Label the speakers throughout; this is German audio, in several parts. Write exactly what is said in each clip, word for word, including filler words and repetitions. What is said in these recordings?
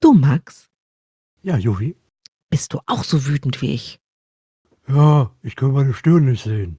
Speaker 1: Du, Max,
Speaker 2: Ja, Juri.
Speaker 1: bist du auch so wütend wie ich?
Speaker 2: Ja, ich kann meine Stirn nicht sehen.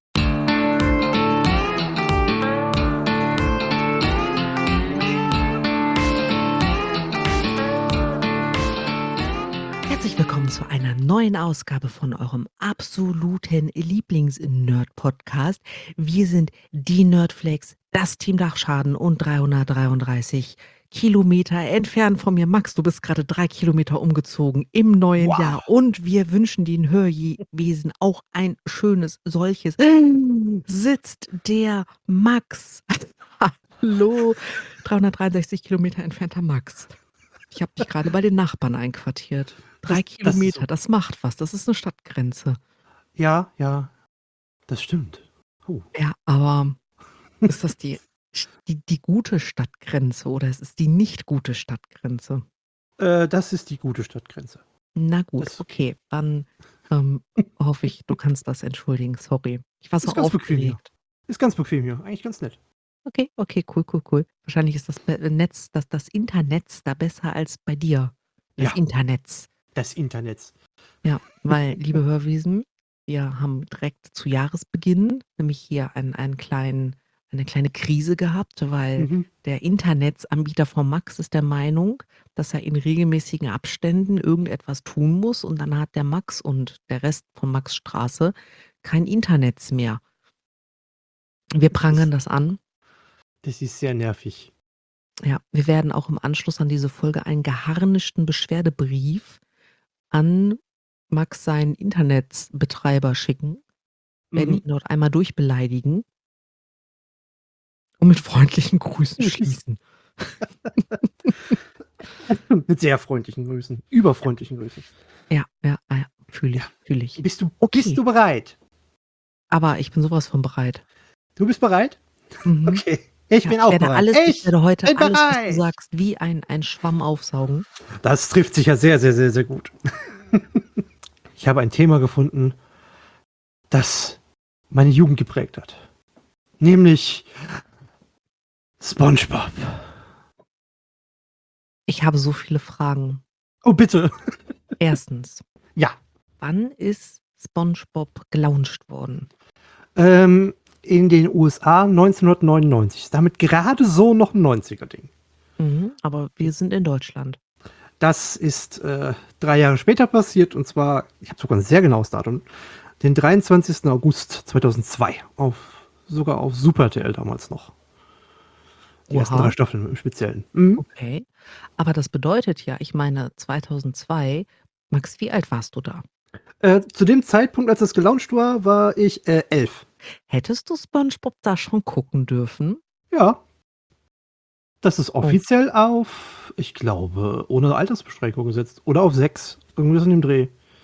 Speaker 1: Herzlich willkommen zu einer neuen Ausgabe von eurem absoluten Lieblings-Nerd-Podcast. Wir sind die Nerdflakes, das Team Dachschaden und dreihundertdreiunddreißig Kilometer entfernt von mir. Max, du bist gerade drei Kilometer umgezogen im neuen
Speaker 2: Wow.
Speaker 1: Jahr und wir wünschen den Hörwesen auch ein schönes solches. Sitzt der Max. Hallo, dreihundertdreiundsechzig Kilometer entfernter Max. Ich habe dich gerade bei den Nachbarn einquartiert. Drei
Speaker 2: Das- das ist
Speaker 1: Kilometer,
Speaker 2: so.
Speaker 1: das macht was. Das ist eine Stadtgrenze.
Speaker 2: Ja, ja, das stimmt. Oh.
Speaker 1: Ja, aber ist das die, die, die gute Stadtgrenze oder ist es die nicht gute Stadtgrenze?
Speaker 2: Äh, das ist die gute Stadtgrenze.
Speaker 1: Na gut,
Speaker 2: Das-
Speaker 1: okay. Dann ähm, hoffe ich, du kannst das entschuldigen. Sorry. Ich war so
Speaker 2: Ist ganz bequem hier.
Speaker 1: aufgeregt.
Speaker 2: Ist ganz bequem hier. Eigentlich ganz nett.
Speaker 1: Okay, okay, cool, cool, cool. Wahrscheinlich ist das Be- Netz, das, das Internet da besser als bei dir. Das
Speaker 2: Ja.
Speaker 1: Internet.
Speaker 2: Das Internet.
Speaker 1: Ja, weil, liebe Hörwesen, wir haben direkt zu Jahresbeginn nämlich hier einen, einen kleinen, eine kleine Krise gehabt, weil
Speaker 2: Mhm.
Speaker 1: der Internetsanbieter von Max ist der Meinung, dass er in regelmäßigen Abständen irgendetwas tun muss und dann hat der Max und der Rest von Max Straße kein Internet mehr. Wir prangern das an.
Speaker 2: Das ist sehr nervig.
Speaker 1: Ja, wir werden auch im Anschluss an diese Folge einen geharnischten Beschwerdebrief an Max seinen Internetbetreiber schicken, werden
Speaker 2: Mhm.
Speaker 1: ihn dort einmal durchbeleidigen und mit freundlichen Grüßen schließen.
Speaker 2: Mit sehr freundlichen Grüßen. Überfreundlichen Grüßen.
Speaker 1: Ja, ja, ja, fühle ich, fühle ich.
Speaker 2: Bist du,
Speaker 1: Okay.
Speaker 2: bist du bereit?
Speaker 1: Aber ich bin sowas von bereit.
Speaker 2: Du bist bereit?
Speaker 1: Mhm.
Speaker 2: Okay. Ich
Speaker 1: Ja,
Speaker 2: bin
Speaker 1: ich
Speaker 2: auch
Speaker 1: werde
Speaker 2: bereit.
Speaker 1: alles, ich
Speaker 2: ich
Speaker 1: werde heute
Speaker 2: bin
Speaker 1: alles, was du
Speaker 2: bereit.
Speaker 1: sagst, wie ein, ein Schwamm aufsaugen.
Speaker 2: Das trifft sich ja sehr, sehr, sehr, sehr gut. Ich habe ein Thema gefunden, das meine Jugend geprägt hat. Nämlich SpongeBob.
Speaker 1: Ich habe so viele Fragen.
Speaker 2: Oh, bitte.
Speaker 1: Erstens,
Speaker 2: Ja.
Speaker 1: wann ist SpongeBob gelauncht worden?
Speaker 2: Ähm, in den U S A neunzehnhundertneunundneunzig. Ist damit gerade so noch ein neunziger-Ding.
Speaker 1: Mhm, aber wir sind in Deutschland.
Speaker 2: Das ist äh, drei Jahre später passiert, und zwar, ich habe sogar ein sehr genaues Datum, den dreiundzwanzigsten August zweitausendzwei. Auf, sogar auf Super R T L damals noch. Die ersten
Speaker 1: Oha.
Speaker 2: drei Staffeln im Speziellen. Mhm.
Speaker 1: Okay. Aber das bedeutet ja, ich meine, zweitausendzwei, Max, wie alt warst du da?
Speaker 2: Äh, zu dem Zeitpunkt, als das gelauncht war, war ich äh, elf.
Speaker 1: Hättest du SpongeBob da schon gucken dürfen?
Speaker 2: Ja. Das ist offiziell auf, ich glaube, ohne Altersbeschränkung gesetzt. Oder auf sechs. Irgendwas in dem Dreh.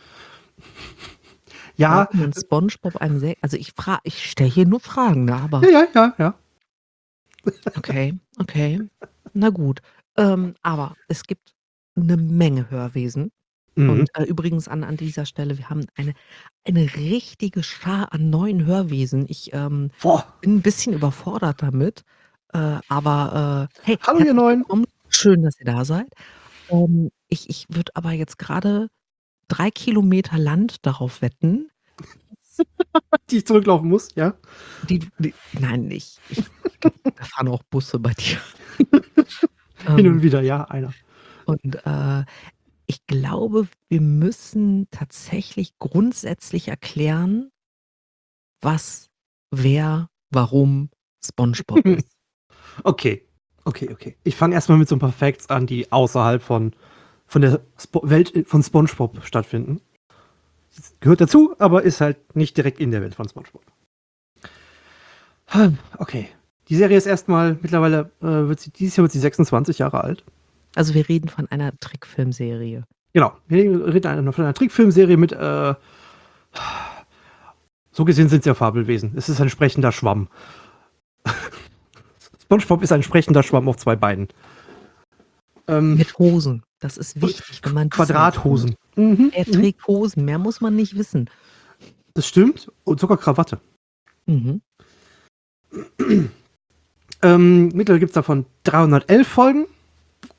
Speaker 2: Ja,
Speaker 1: Warum in SpongeBob ein Se Also ich frage, ich stelle hier nur Fragen, ne? Aber
Speaker 2: ja, ja, ja, ja.
Speaker 1: okay, okay. Na gut. Ähm, aber es gibt eine Menge Hörwesen.
Speaker 2: Mhm.
Speaker 1: Und äh, übrigens an, an dieser Stelle, wir haben eine, eine richtige Schar an neuen Hörwesen. Ich ähm,
Speaker 2: Boah.
Speaker 1: bin ein bisschen überfordert damit. Äh, aber äh, hey,
Speaker 2: Hallo, ihr
Speaker 1: herzlich
Speaker 2: Neuen.
Speaker 1: willkommen. Schön, dass ihr da seid. Ähm, ich ich würde aber jetzt gerade drei Kilometer Land darauf wetten,
Speaker 2: Die ich zurücklaufen muss, ja.
Speaker 1: die, die nein, nicht. Ich, ich, da fahren auch Busse bei dir.
Speaker 2: Hin
Speaker 1: ähm,
Speaker 2: und wieder, ja, einer.
Speaker 1: und äh, ich glaube, wir müssen tatsächlich grundsätzlich erklären, was, wer, warum SpongeBob ist.
Speaker 2: Okay, okay, okay. Ich fange erstmal mit so ein paar Facts an, die außerhalb von, von der Spo Welt von SpongeBob stattfinden. Das gehört dazu, aber ist halt nicht direkt in der Welt von SpongeBob. Okay. Die Serie ist erstmal, mittlerweile äh, wird sie, dieses Jahr wird sie sechsundzwanzig Jahre alt.
Speaker 1: Also wir reden von einer Trickfilmserie.
Speaker 2: Genau. Wir reden von einer Trickfilmserie mit, äh, so gesehen sind es ja Fabelwesen. Es ist ein sprechender Schwamm. SpongeBob ist ein sprechender Schwamm auf zwei Beinen. Ähm,
Speaker 1: Mit Hosen. Das ist wichtig, wenn man
Speaker 2: Quadrathosen.
Speaker 1: wissen will.
Speaker 2: Mhm,
Speaker 1: Er
Speaker 2: mhm.
Speaker 1: trägt Hosen, mehr muss man nicht wissen.
Speaker 2: Das stimmt. Und sogar Krawatte.
Speaker 1: Mhm.
Speaker 2: Ähm, mittlerweile gibt es davon dreihundertelf Folgen.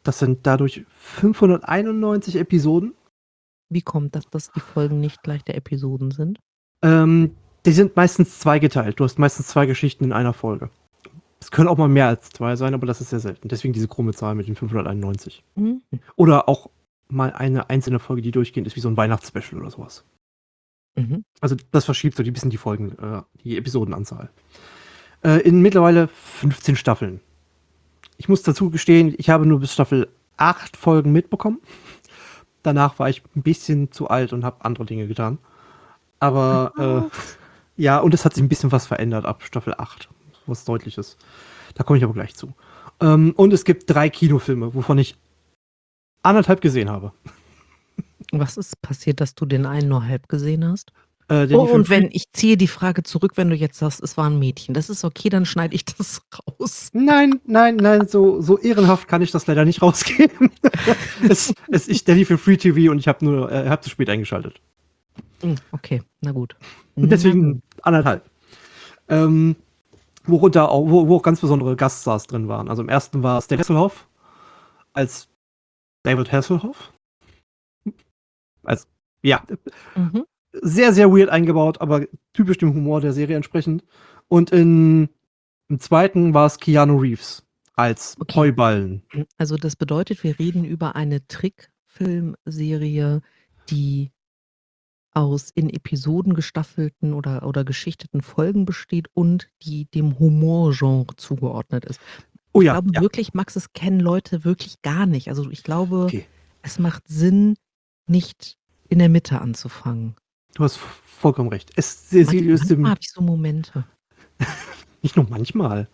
Speaker 2: Das sind dadurch fünfhunderteinundneunzig Episoden.
Speaker 1: Wie kommt das, dass die Folgen nicht gleich der Episoden sind?
Speaker 2: Ähm, die sind meistens zweigeteilt. Du hast meistens zwei Geschichten in einer Folge. Es können auch mal mehr als zwei sein, aber das ist sehr selten. Deswegen diese krumme Zahl mit den fünfhunderteinundneunzig.
Speaker 1: Mhm.
Speaker 2: Oder auch mal eine einzelne Folge, die durchgehend ist, wie so ein Weihnachtsspecial oder sowas.
Speaker 1: Mhm.
Speaker 2: Also das verschiebt so ein bisschen die Folgen, äh, die Episodenanzahl. Äh, in mittlerweile fünfzehn Staffeln. Ich muss dazu gestehen, ich habe nur bis Staffel acht Folgen mitbekommen. Danach war ich ein bisschen zu alt und habe andere Dinge getan. Aber äh, ja, und es hat sich ein bisschen was verändert ab Staffel acht. Was Deutliches. Da komme ich aber gleich zu. Ähm, und es gibt drei Kinofilme, wovon ich anderthalb gesehen habe.
Speaker 1: Was ist passiert, dass du den einen nur halb gesehen hast?
Speaker 2: Äh, der
Speaker 1: Oh,
Speaker 2: lief im
Speaker 1: und wenn
Speaker 2: Free-
Speaker 1: ich ziehe die Frage zurück, wenn du jetzt sagst, es war ein Mädchen. Das ist okay, dann schneide ich das raus.
Speaker 2: Nein, nein, nein, so, so ehrenhaft kann ich das leider nicht rausgeben. es, es, ich, der lief im Free T V und ich habe nur, äh, hab zu spät eingeschaltet.
Speaker 1: Hm, Okay, na gut.
Speaker 2: Und
Speaker 1: Na
Speaker 2: deswegen
Speaker 1: gut.
Speaker 2: anderthalb. Ähm, worunter auch, wo, wo auch ganz besondere Gaststars drin waren. Also im ersten war es der Hasselhoff als David Hasselhoff. Als, ja,
Speaker 1: Mhm.
Speaker 2: sehr, sehr weird eingebaut, aber typisch dem Humor der Serie entsprechend. Und in, im zweiten war es Keanu Reeves als
Speaker 1: Okay.
Speaker 2: Heuballen.
Speaker 1: Also das bedeutet, wir reden über eine Trickfilmserie, die aus in Episoden gestaffelten oder, oder geschichteten Folgen besteht und die dem Humorgenre zugeordnet ist.
Speaker 2: Oh
Speaker 1: Ich
Speaker 2: ja,
Speaker 1: glaube
Speaker 2: ja.
Speaker 1: wirklich, Max, es kennen Leute wirklich gar nicht. Also ich glaube,
Speaker 2: Okay.
Speaker 1: es macht Sinn, nicht in der Mitte anzufangen.
Speaker 2: Du hast vollkommen recht. Es, sie, sie
Speaker 1: Manchmal,
Speaker 2: ist im,
Speaker 1: manchmal habe ich so Momente.
Speaker 2: nicht nur manchmal.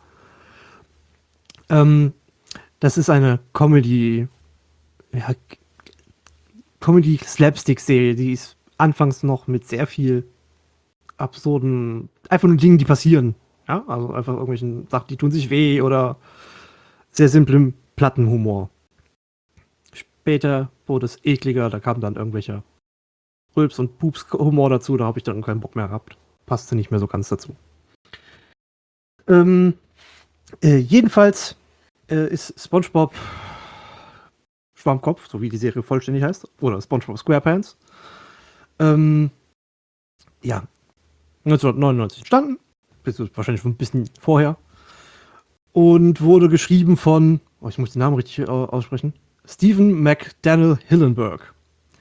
Speaker 2: Ähm, das ist eine Comedy, ja, Comedy-Slapstick-Serie, die ist anfangs noch mit sehr viel absurden, einfach nur Dingen, die passieren. Ja, also einfach irgendwelchen Sachen, die tun sich weh oder sehr simplem Plattenhumor. Später wurde es ekliger, da kam dann irgendwelcher Rülps- und Pups-Humor dazu, da habe ich dann keinen Bock mehr gehabt. Passte nicht mehr so ganz dazu. Ähm, äh, jedenfalls äh, ist SpongeBob Schwammkopf, so wie die Serie vollständig heißt, oder SpongeBob SquarePants. Ähm, ja, neunzehnhundertneunundneunzig entstanden, wahrscheinlich schon ein bisschen vorher, und wurde geschrieben von, oh, ich muss den Namen richtig äh, aussprechen, Stephen McDaniel Hillenburg.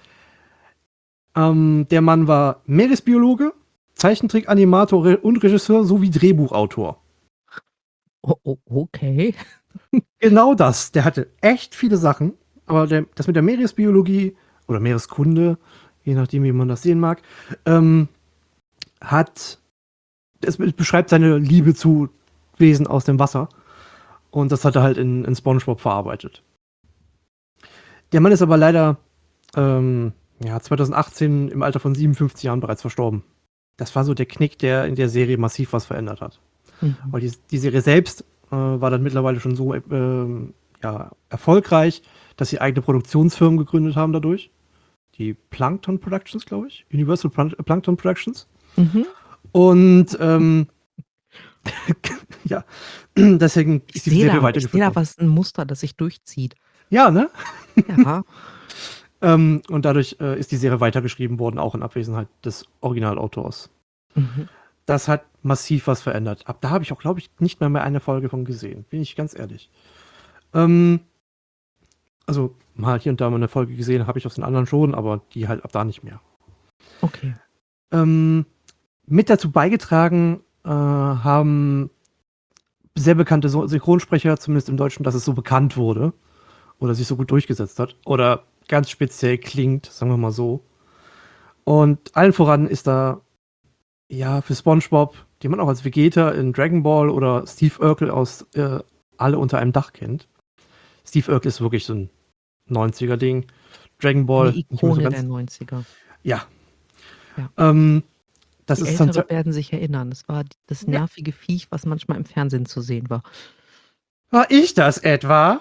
Speaker 2: Ähm, der Mann war Meeresbiologe, Zeichentrick-Animator Re- und Regisseur sowie Drehbuchautor.
Speaker 1: Oh, oh, okay.
Speaker 2: Genau das. Der hatte echt viele Sachen, aber der, das mit der Meeresbiologie oder Meereskunde, je nachdem, wie man das sehen mag, ähm, hat, es beschreibt seine Liebe zu Wesen aus dem Wasser. Und das hat er halt in, in SpongeBob verarbeitet. Der Mann ist aber leider ähm, ja, zweitausendachtzehn im Alter von siebenundfünfzig Jahren bereits verstorben. Das war so der Knick, der in der Serie massiv was verändert hat.
Speaker 1: Mhm.
Speaker 2: Weil die, die Serie selbst äh, war dann mittlerweile schon so äh, ja, erfolgreich, dass sie eigene Produktionsfirmen gegründet haben dadurch. Die Plankton Productions, glaube ich. Universal Plan- Plankton Productions.
Speaker 1: Mhm.
Speaker 2: Und ähm, ja, deswegen
Speaker 1: Ich
Speaker 2: ist die
Speaker 1: sehe
Speaker 2: Serie
Speaker 1: da, ich
Speaker 2: weitergeführt
Speaker 1: sehe da
Speaker 2: worden.
Speaker 1: was, ein Muster, das sich durchzieht.
Speaker 2: Ja, ne?
Speaker 1: Ja.
Speaker 2: Ähm, und dadurch äh, ist die Serie weitergeschrieben worden, auch in Abwesenheit des Originalautors.
Speaker 1: Mhm.
Speaker 2: Das hat massiv was verändert. Ab da habe ich auch, glaube ich, nicht mehr, mehr eine Folge von gesehen. Bin ich ganz ehrlich. Ähm, also mal hier und da mal eine Folge gesehen habe ich aus den anderen schon, aber die halt ab da nicht mehr.
Speaker 1: Okay.
Speaker 2: Ähm, mit dazu beigetragen äh, haben sehr bekannte So- Synchronsprecher, zumindest im Deutschen, dass es so bekannt wurde oder sich so gut durchgesetzt hat oder ganz speziell klingt, sagen wir mal so. Und allen voran ist da ja für SpongeBob, den man auch als Vegeta in Dragon Ball oder Steve Urkel aus äh, Alle unter einem Dach kennt. Steve Urkel ist wirklich so ein neunziger-Ding. Dragon Ball
Speaker 1: Eine
Speaker 2: nicht mehr so
Speaker 1: Ikone
Speaker 2: ganz.
Speaker 1: der neunziger.
Speaker 2: Ja.
Speaker 1: Ja.
Speaker 2: Ähm, das
Speaker 1: Die
Speaker 2: ist
Speaker 1: Ältere
Speaker 2: Santa-
Speaker 1: werden sich erinnern. Es war das
Speaker 2: Ja.
Speaker 1: nervige Viech, was manchmal im Fernsehen zu sehen war.
Speaker 2: War ich das etwa?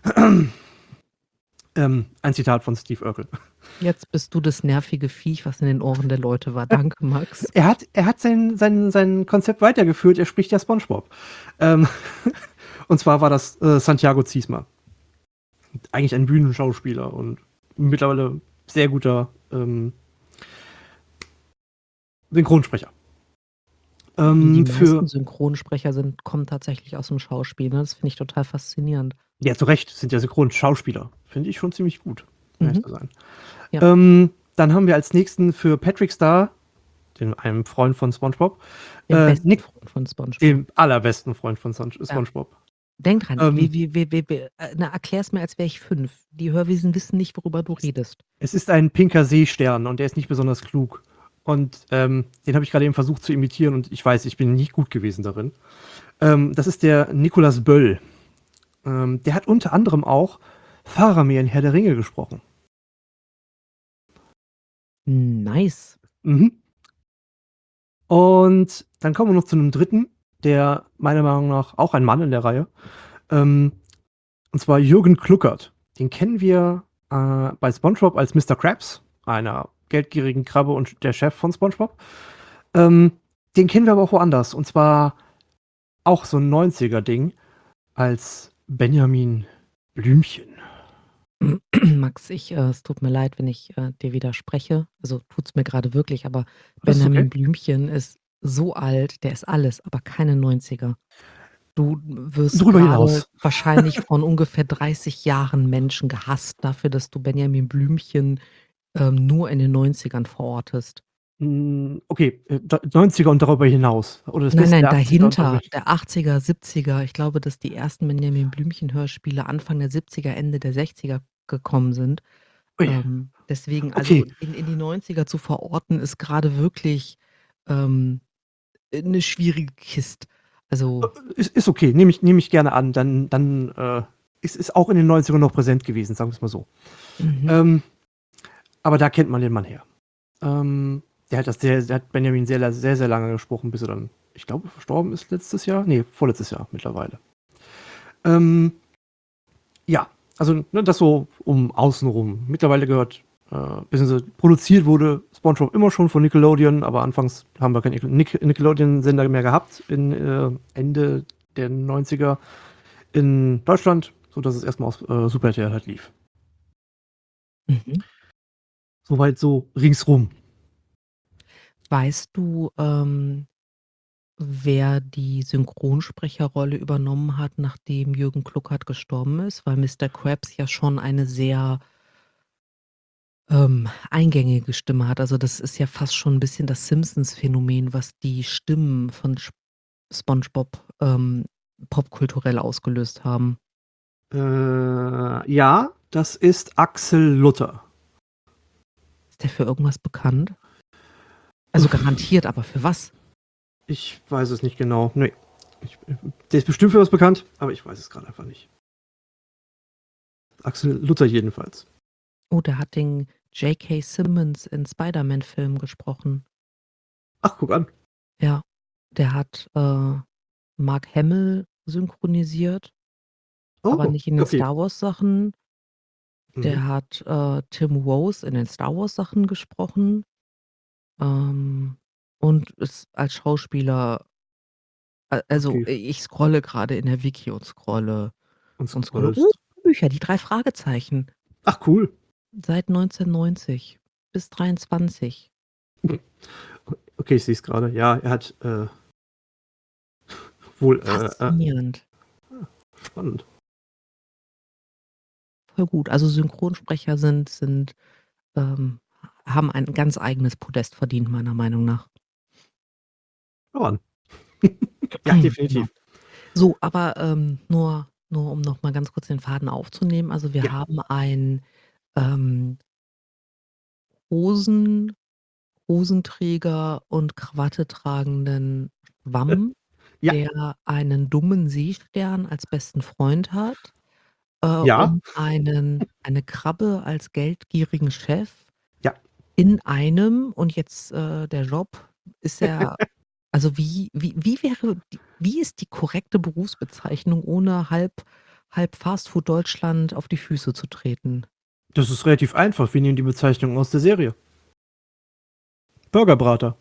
Speaker 2: ähm, ein Zitat von Steve Urkel.
Speaker 1: Jetzt bist du das nervige Viech, was in den Ohren der Leute war. Danke, Max.
Speaker 2: Er hat, er hat sein, sein, sein Konzept weitergeführt, er spricht ja SpongeBob. Ähm, und zwar war das äh, Santiago Ziesmer. eigentlich ein Bühnenschauspieler und mittlerweile sehr guter ähm, Synchronsprecher.
Speaker 1: Die, die
Speaker 2: Ähm,
Speaker 1: meisten
Speaker 2: für,
Speaker 1: Synchronsprecher sind, kommen tatsächlich aus dem Schauspiel. Ne? Das finde ich total faszinierend.
Speaker 2: ja, zu Recht, sind ja Synchronschauspieler. Finde ich schon ziemlich gut, um ehrlich
Speaker 1: Mhm.
Speaker 2: zu sein.
Speaker 1: Ja,
Speaker 2: Ähm, dann haben wir als nächsten für Patrick Star, den, einem Freund von SpongeBob,
Speaker 1: den
Speaker 2: äh,
Speaker 1: besten
Speaker 2: Nick,
Speaker 1: Freund von SpongeBob.
Speaker 2: den allerbesten Freund von Son-
Speaker 1: Ja.
Speaker 2: SpongeBob.
Speaker 1: Denk dran,
Speaker 2: Ähm,
Speaker 1: wie, wie, wie, wie, wie, äh, na, erklär's mir, als wäre ich fünf. Die Hörwesen wissen nicht, worüber du redest.
Speaker 2: Es ist ein pinker Seestern und der ist nicht besonders klug. Und ähm, den habe ich gerade eben versucht zu imitieren und ich weiß, ich bin nicht gut gewesen darin. Ähm, das ist der Nikolaus Böll. Ähm, der hat unter anderem auch Faramir in Herr der Ringe gesprochen.
Speaker 1: Nice.
Speaker 2: Mhm. Und dann kommen wir noch zu einem dritten, der meiner Meinung nach auch ein Mann in der Reihe. Ähm, und zwar Jürgen Kluckert. Den kennen wir äh, bei SpongeBob als Mister Krabs, einer geldgierigen Krabbe und der Chef von SpongeBob. Ähm, den kennen wir aber auch woanders. Und zwar auch so ein neunziger-Ding als Benjamin Blümchen.
Speaker 1: Max, ich, äh, es tut mir leid, wenn ich äh, dir widerspreche. Also tut's mir gerade wirklich, aber
Speaker 2: Das ist okay.
Speaker 1: Benjamin Blümchen ist so alt, der ist alles, aber keine neunziger. Du wirst
Speaker 2: Drüber
Speaker 1: gerade
Speaker 2: hinaus.
Speaker 1: wahrscheinlich von ungefähr dreißig Jahren Menschen gehasst dafür, dass du Benjamin Blümchen ähm, nur in den neunzigern verortest.
Speaker 2: Hm, okay, äh, da- neunziger und darüber hinaus. Oder das
Speaker 1: Nein,
Speaker 2: Beste
Speaker 1: nein,
Speaker 2: der achtziger und darüber
Speaker 1: dahinter,
Speaker 2: hinaus.
Speaker 1: der achtziger, siebziger. Ich glaube, dass die ersten Benjamin Blümchen-Hörspiele Anfang der siebziger, Ende der sechziger gekommen sind.
Speaker 2: Ui,
Speaker 1: Ähm, deswegen, also
Speaker 2: okay,
Speaker 1: in in die neunziger zu verorten, ist gerade wirklich, ähm, 'ne schwierige Kiste. Also,
Speaker 2: ist, ist okay, nehme ich, nehm ich gerne an. Dann, dann äh, ist es auch in den neunzigern noch präsent gewesen, sagen wir es mal so.
Speaker 1: mhm.
Speaker 2: Ähm, aber da kennt man den Mann her. Ähm, der hat das sehr, der hat Benjamin sehr, sehr, sehr lange gesprochen, bis er dann, ich glaube, verstorben ist letztes Jahr. Nee, vorletztes Jahr mittlerweile. Ähm, ja, also ne, das so um außenrum. Mittlerweile gehört, äh, beziehungsweise produziert wurde SpongeBob immer schon von Nickelodeon, aber anfangs haben wir keinen Nick Nickelodeon-Sender mehr gehabt, in äh, Ende der neunziger in Deutschland, sodass es erstmal aus äh, Super R T L halt lief.
Speaker 1: Mhm.
Speaker 2: Soweit so ringsrum.
Speaker 1: Weißt du, ähm, wer die Synchronsprecherrolle übernommen hat, nachdem Jürgen Kluckert gestorben ist? Weil Mister Krabs ja schon eine sehr, ähm, eingängige Stimme hat. Also, das ist ja fast schon 'n bisschen das Simpsons-Phänomen, was die Stimmen von Sp SpongeBob, ähm, popkulturell ausgelöst haben.
Speaker 2: Äh, ja, das ist Axel Luther.
Speaker 1: Ist der für irgendwas bekannt? Also, garantiert, aber für was?
Speaker 2: Ich weiß es nicht genau. Nee. Ich, der ist bestimmt für was bekannt, aber ich weiß es gerade einfach nicht. Axel Luther jedenfalls.
Speaker 1: Oh, der hat den J K. Simmons in Spider-Man-Filmen gesprochen.
Speaker 2: Ach, guck an.
Speaker 1: Ja, der hat, äh, Mark Hamill synchronisiert, aber
Speaker 2: Oh,
Speaker 1: nicht in den
Speaker 2: okay.
Speaker 1: Star Wars Sachen.
Speaker 2: Mhm.
Speaker 1: Der hat, äh, Tim Rose in den Star Wars Sachen gesprochen, ähm, und ist als Schauspieler a also,
Speaker 2: Okay.
Speaker 1: ich scrolle gerade in der Wiki und scrolle
Speaker 2: Und
Speaker 1: und scrolle. Uh,
Speaker 2: scrollst.
Speaker 1: Bücher, die drei Fragezeichen,
Speaker 2: Ach, cool.
Speaker 1: seit neunzehnhundertneunzig bis dreiundzwanzig.
Speaker 2: Okay, ich sehe es gerade. Ja, er hat äh, wohl äh, äh,
Speaker 1: Faszinierend.
Speaker 2: spannend.
Speaker 1: Voll gut. Also, Synchronsprecher sind sind, ähm haben ein ganz eigenes Podest verdient, meiner Meinung nach.
Speaker 2: Voran. Ja,
Speaker 1: Genau.
Speaker 2: definitiv.
Speaker 1: So, aber, ähm, nur nur um noch mal ganz kurz den Faden aufzunehmen. Also, wir
Speaker 2: Ja.
Speaker 1: haben einen, ähm, Hosen Hosenträger und Krawatte tragenden Schwamm,
Speaker 2: Ja,
Speaker 1: der einen dummen Seestern als besten Freund hat, äh,
Speaker 2: ja,
Speaker 1: und einen eine Krabbe als geldgierigen Chef
Speaker 2: ja.
Speaker 1: in einem und jetzt, äh, der Job ist er also, wie wie wie wäre die wie ist die korrekte Berufsbezeichnung, ohne halb halb Fastfood Deutschland auf die Füße zu treten?
Speaker 2: Das ist relativ einfach. Wir nehmen die Bezeichnung aus der Serie. Burgerbrater.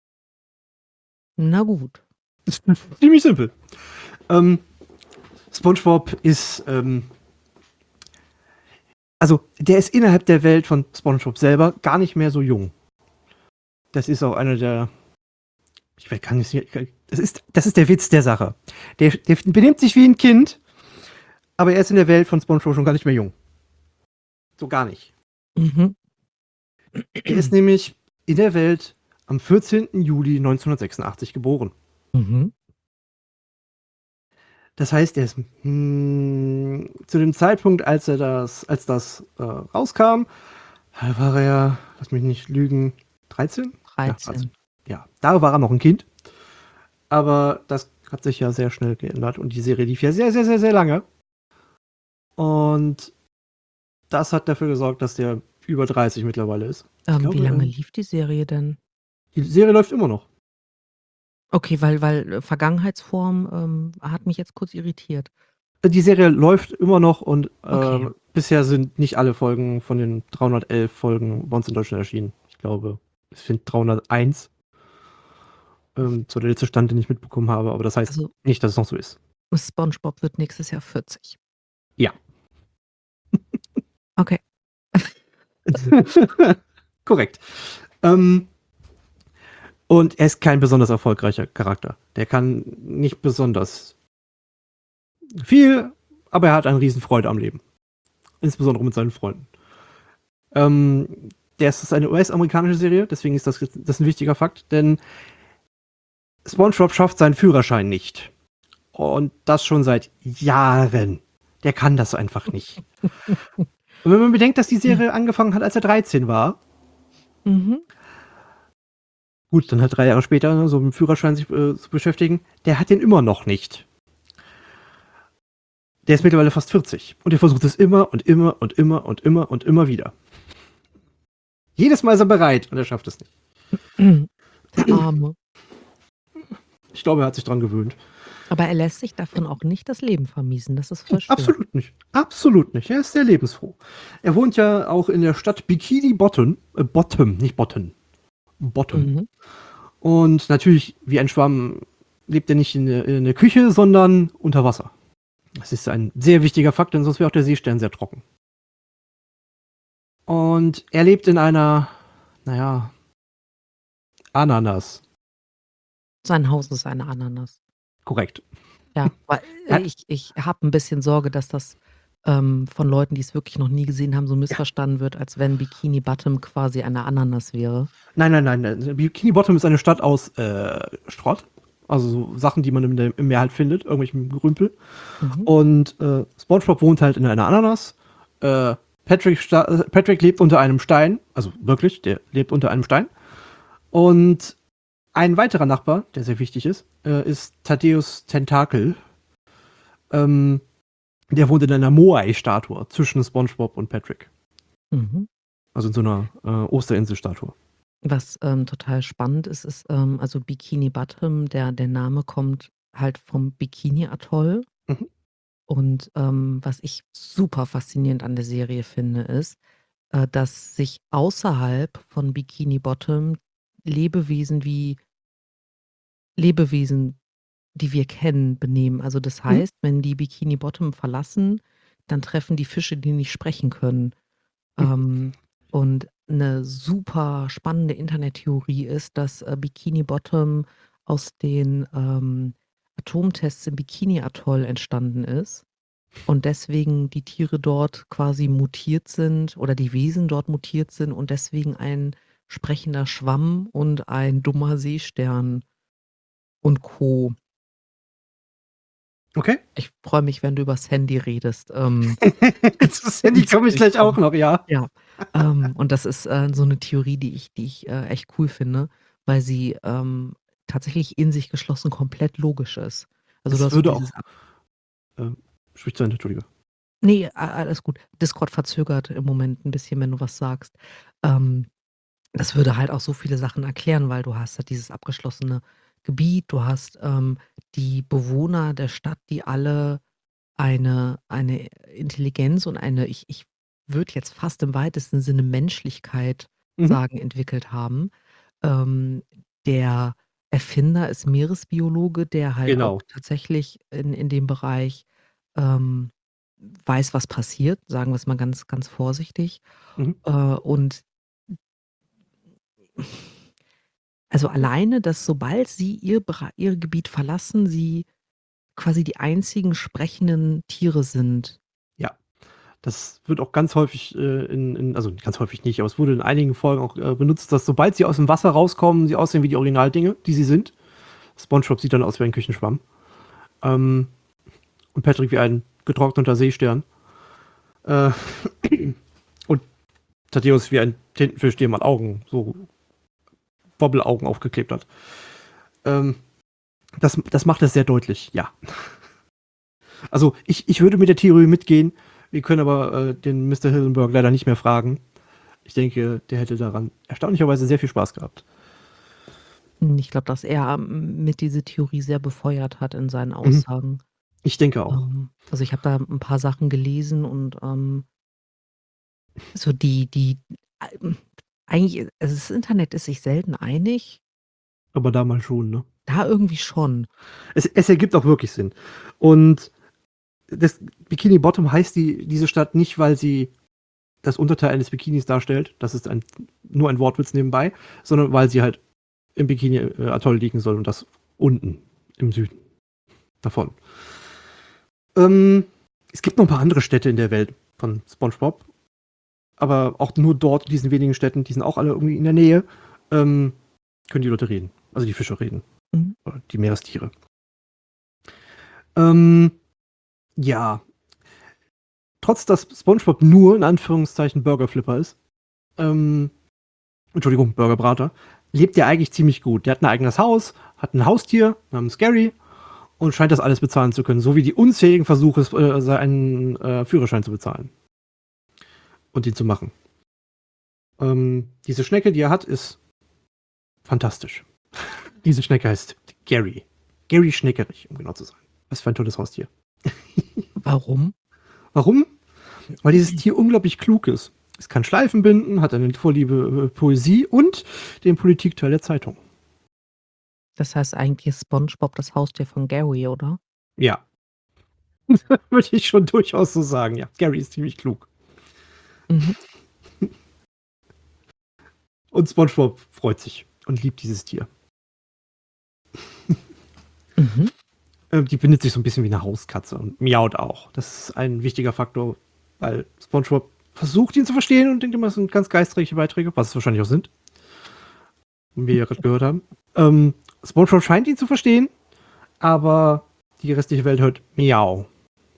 Speaker 1: Na gut.
Speaker 2: Ist ziemlich simpel. Ähm, SpongeBob ist ähm, Also, der ist innerhalb der Welt von SpongeBob selber gar nicht mehr so jung. Das ist auch einer der. Ich kann nicht. Das ist, das ist der Witz der Sache. Der, der benimmt sich wie ein Kind, aber er ist in der Welt von SpongeBob schon gar nicht mehr jung. So gar nicht.
Speaker 1: Mhm.
Speaker 2: Er ist nämlich in der Welt am vierzehnten Juli neunzehnhundertsechsundachtzig geboren.
Speaker 1: Mhm.
Speaker 2: Das heißt, er ist mh, zu dem Zeitpunkt, als er das, als das äh, rauskam, da war er, lass mich nicht lügen, dreizehn? Ja, dreizehn.
Speaker 1: dreizehn.
Speaker 2: Ja, da war er noch ein Kind. Aber das hat sich ja sehr schnell geändert und die Serie lief ja sehr, sehr, sehr, sehr lange. Und das hat dafür gesorgt, dass der über dreißig mittlerweile ist. Ich
Speaker 1: Ähm,
Speaker 2: glaube,
Speaker 1: wie lange
Speaker 2: ähm,
Speaker 1: lief die Serie denn?
Speaker 2: die Serie läuft immer noch.
Speaker 1: Okay, weil, weil äh, Vergangenheitsform ähm, hat mich jetzt kurz irritiert.
Speaker 2: Die Serie läuft immer noch und äh,
Speaker 1: Okay.
Speaker 2: bisher sind nicht alle Folgen von den dreihundertelf Folgen bei uns in Deutschland erschienen. Ich glaube, es sind dreihunderteins. Ähm, so der letzte Stand, den ich mitbekommen habe, aber das heißt
Speaker 1: Also
Speaker 2: nicht, dass es noch so ist.
Speaker 1: SpongeBob wird nächstes Jahr vierzig.
Speaker 2: Ja.
Speaker 1: Okay.
Speaker 2: Korrekt. Ähm, und er ist kein besonders erfolgreicher Charakter. Der kann nicht besonders viel, aber er hat eine Riesenfreude am Leben. Insbesondere mit seinen Freunden. Ähm, das ist eine U S-amerikanische Serie, deswegen ist das, das ist ein wichtiger Fakt, denn SpongeBob schafft seinen Führerschein nicht. Und das schon seit Jahren. Der kann das einfach nicht. Und wenn man bedenkt, dass die Serie angefangen hat, als er dreizehn war,
Speaker 1: Mhm.
Speaker 2: gut, dann halt drei Jahre später, ne, so mit dem Führerschein sich äh, zu beschäftigen, der hat den immer noch nicht. Der ist mittlerweile fast vierzig. Und er versucht es immer und immer und immer und immer und immer wieder. Jedes Mal ist er bereit und er schafft es nicht.
Speaker 1: Der Arme.
Speaker 2: Ich glaube, er hat sich dran gewöhnt.
Speaker 1: Aber er lässt sich davon auch nicht das Leben vermiesen. Das ist voll schön.
Speaker 2: Absolut nicht. Absolut nicht. Er ist sehr lebensfroh. Er wohnt ja auch in der Stadt Bikini Bottom. Äh, Bottom, nicht Bottom. Bottom.
Speaker 1: Mhm.
Speaker 2: Und natürlich, wie ein Schwamm, lebt er nicht in der, in der Küche, sondern unter Wasser. Das ist ein sehr wichtiger Fakt, denn sonst wäre auch der Seestern sehr trocken. Und er lebt in einer, naja, Ananas.
Speaker 1: Sein Haus ist eine Ananas.
Speaker 2: Korrekt.
Speaker 1: Ja, weil
Speaker 2: Er
Speaker 1: äh,
Speaker 2: hat,
Speaker 1: ich, ich habe ein bisschen Sorge, dass das ähm, von Leuten, die es wirklich noch nie gesehen haben, so
Speaker 2: ja.
Speaker 1: missverstanden wird, als wenn Bikini Bottom quasi eine Ananas wäre.
Speaker 2: Nein, nein, nein, nein. Bikini Bottom ist eine Stadt aus äh, Schrott. Also so Sachen, die man im, im Meer halt findet, irgendwelchen Gerümpel.
Speaker 1: Mhm.
Speaker 2: Und äh, SpongeBob wohnt halt in einer Ananas. Äh, Patrick, sta- Patrick lebt unter einem Stein. Also wirklich, der lebt unter einem Stein. Und ein weiterer Nachbar, der sehr wichtig ist, äh, ist Thaddeus Tentakel. Ähm, der wohnt in einer Moai-Statue zwischen SpongeBob und Patrick.
Speaker 1: Mhm.
Speaker 2: Also in so einer äh, Osterinsel-Statue.
Speaker 1: Was ähm, total spannend ist, ist, ähm, also Bikini Bottom, der, der Name kommt halt vom Bikini-Atoll.
Speaker 2: Mhm.
Speaker 1: Und ähm, was ich super faszinierend an der Serie finde, ist, äh, dass sich außerhalb von Bikini Bottom Lebewesen wie Lebewesen, die wir kennen, benehmen. Also das
Speaker 2: Mhm.
Speaker 1: heißt, wenn die Bikini Bottom verlassen, dann treffen die Fische, die nicht sprechen können. Ähm, und eine super spannende Internettheorie ist, dass äh, Bikini Bottom aus den ähm, Atomtests im Bikini-Atoll entstanden ist. Und deswegen die Tiere dort quasi mutiert sind oder die Wesen dort mutiert sind und deswegen ein sprechender Schwamm und ein dummer Seestern und Co.
Speaker 2: Okay.
Speaker 1: Ich freue mich, wenn du über Sandy redest. Ähm,
Speaker 2: Zu Sandy komme ich gleich auch noch, ja.
Speaker 1: Ja, ähm, und das ist äh, so eine Theorie, die ich, die ich äh, echt cool finde, weil sie ähm, tatsächlich in sich geschlossen komplett logisch ist. Also du
Speaker 2: Es
Speaker 1: hast so
Speaker 2: würde
Speaker 1: dieses
Speaker 2: auch. Äh, sprich zu Ende, Entschuldige.
Speaker 1: Nee, a alles gut. Discord verzögert im Moment ein bisschen, wenn du was sagst. Ähm, das würde halt auch so viele Sachen erklären, weil du hast halt dieses abgeschlossene Gebiet, du hast, ähm, die Bewohner der Stadt, die alle eine eine Intelligenz und eine, ich ich würde jetzt fast im weitesten Sinne Menschlichkeit
Speaker 2: Mhm.
Speaker 1: sagen, entwickelt haben. Ähm, der Erfinder ist Meeresbiologe, der halt auch
Speaker 2: Genau.
Speaker 1: tatsächlich in in dem Bereich, ähm weiß, was passiert, sagen wir es mal ganz, ganz vorsichtig.
Speaker 2: Mhm.
Speaker 1: Äh, und also alleine, dass sobald sie ihr Bera ihr Gebiet verlassen, sie quasi die einzigen sprechenden Tiere sind.
Speaker 2: Ja, das wird auch ganz häufig äh, in, in, also ganz häufig nicht, aber es wurde in einigen Folgen auch äh, benutzt, dass sobald sie aus dem Wasser rauskommen, sie aussehen wie die Originaldinge, die sie sind. SpongeBob sieht dann aus wie ein Küchenschwamm. Ähm, und Patrick wie ein getrockneter Seestern. Äh, und Thaddeus wie ein Tintenfisch, dem man Augen, so Wobbelaugen aufgeklebt hat. Ähm, das, das macht es sehr deutlich, ja. Also ich, ich würde mit der Theorie mitgehen. Wir können aber äh, den Mister Hillenburg leider nicht mehr fragen. Ich denke, der hätte daran erstaunlicherweise sehr viel Spaß gehabt.
Speaker 1: Hm, ich glaube, dass er, ähm, mit diese Theorie sehr befeuert hat in seinen
Speaker 2: Mhm.
Speaker 1: Aussagen.
Speaker 2: Ich denke auch.
Speaker 1: Ähm, also, ich habe da 'n paar Sachen gelesen und, ähm so die die ähm, eigentlich also, das Internet ist sich selten einig.
Speaker 2: Aber damals schon, ne?
Speaker 1: Da irgendwie schon.
Speaker 2: Es, es ergibt auch wirklich Sinn. Und das Bikini Bottom heißt die, diese Stadt nicht, weil sie das Unterteil eines Bikinis darstellt. Das ist ein, nur ein Wortwitz nebenbei, sondern weil sie halt im Bikini-Atoll liegen soll und das unten im Süden davon. Ähm, es gibt noch ein paar andere Städte in der Welt von SpongeBob, aber auch nur dort, in diesen wenigen Städten, die sind auch alle irgendwie in der Nähe, ähm, können die Leute reden. Also die Fische reden.
Speaker 1: Mhm.
Speaker 2: Oder die Meerestiere. Ähm, ja. Trotz, dass SpongeBob nur in Anführungszeichen Burgerflipper ist, ähm, Entschuldigung, Burgerbrater, lebt er eigentlich ziemlich gut. Der hat ein eigenes Haus, hat ein Haustier namens Gary und scheint das alles bezahlen zu können, so wie die unzähligen Versuche, äh, seinen äh, Führerschein zu bezahlen und ihn zu machen. Ähm, diese Schnecke, die er hat, ist fantastisch. Diese Schnecke heißt Gary. Gary Schneckerich, um genau zu sein. Was für ein tolles Haustier.
Speaker 1: Warum?
Speaker 2: Warum? Weil dieses Tier unglaublich klug ist. Es kann Schleifen binden, hat eine Vorliebe äh, Poesie und den Politikteil der Zeitung.
Speaker 1: Das heißt, eigentlich ist SpongeBob das Haustier von Gary, oder?
Speaker 2: Ja. Würde ich schon durchaus so sagen, ja. Gary ist ziemlich klug.
Speaker 1: Mhm.
Speaker 2: Und SpongeBob freut sich und liebt dieses Tier.
Speaker 1: Mhm.
Speaker 2: Ähm, die bindet sich so ein bisschen wie eine Hauskatze und miaut auch. Das ist ein wichtiger Faktor, weil SpongeBob versucht, ihn zu verstehen und denkt immer, es sind ganz geistreiche Beiträge, was es wahrscheinlich auch sind. Wie wir ja gerade gehört haben. Ähm, SpongeBob scheint ihn zu verstehen, aber die restliche Welt hört miau.